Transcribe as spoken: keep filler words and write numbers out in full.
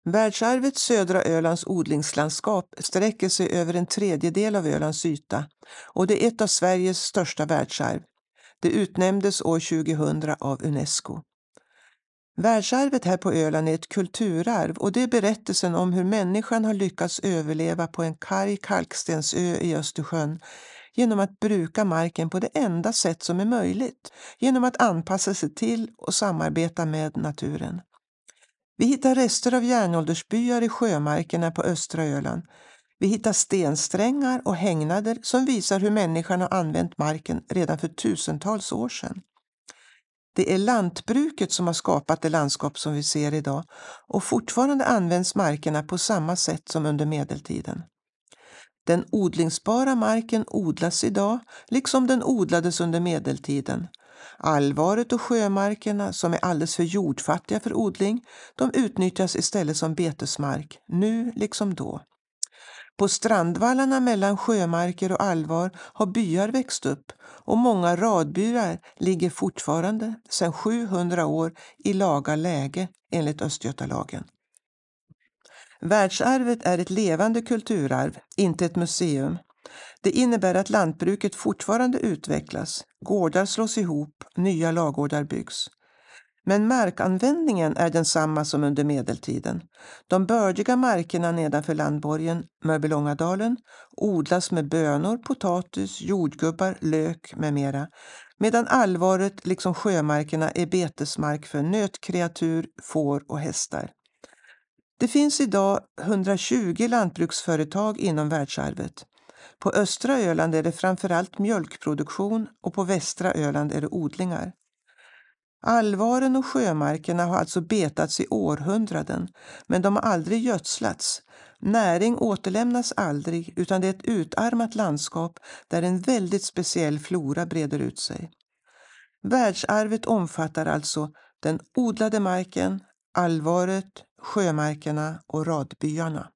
Världsarvet södra Ölands odlingslandskap sträcker sig över en tredjedel av Ölands yta och det är ett av Sveriges största världsarv. Det utnämndes år tjugohundra av UNESCO. Världsarvet här på Öland är ett kulturarv och det är berättelsen om hur människan har lyckats överleva på en karg kalkstensö i Östersjön genom att bruka marken på det enda sätt som är möjligt, genom att anpassa sig till och samarbeta med naturen. Vi hittar rester av järnåldersbyar i sjömarkerna på östra Öland. Vi hittar stensträngar och hängnader som visar hur människan har använt marken redan för tusentals år sedan. Det är lantbruket som har skapat det landskap som vi ser idag och fortfarande används markerna på samma sätt som under medeltiden. Den odlingsbara marken odlas idag liksom den odlades under medeltiden. Alvaret och sjömarkerna som är alldeles för jordfattiga för odling, de utnyttjas istället som betesmark, nu liksom då. På strandvallarna mellan sjömarker och alvar har byar växt upp och många radbyar ligger fortfarande sedan sjuhundra år i laga läge enligt Östgötalagen. Världsarvet är ett levande kulturarv, inte ett museum. Det innebär att lantbruket fortfarande utvecklas, gårdar slås ihop, nya lagårdar byggs. Men markanvändningen är densamma som under medeltiden. De bördiga markerna nedanför landborgen, Mörbylångadalen, odlas med bönor, potatis, jordgubbar, lök med mera. Medan alvaret, liksom sjömarkerna, är betesmark för nötkreatur, får och hästar. Det finns idag hundratjugo lantbruksföretag inom världsarvet. På östra Öland är det framförallt mjölkproduktion och på västra Öland är det odlingar. Alvaren och sjömarkerna har alltså betats i århundraden, men de har aldrig gödslats. Näring återlämnas aldrig, utan det är ett utarmat landskap där en väldigt speciell flora breder ut sig. Världsarvet omfattar alltså den odlade marken, alvaret, sjömarkerna och radbyarna.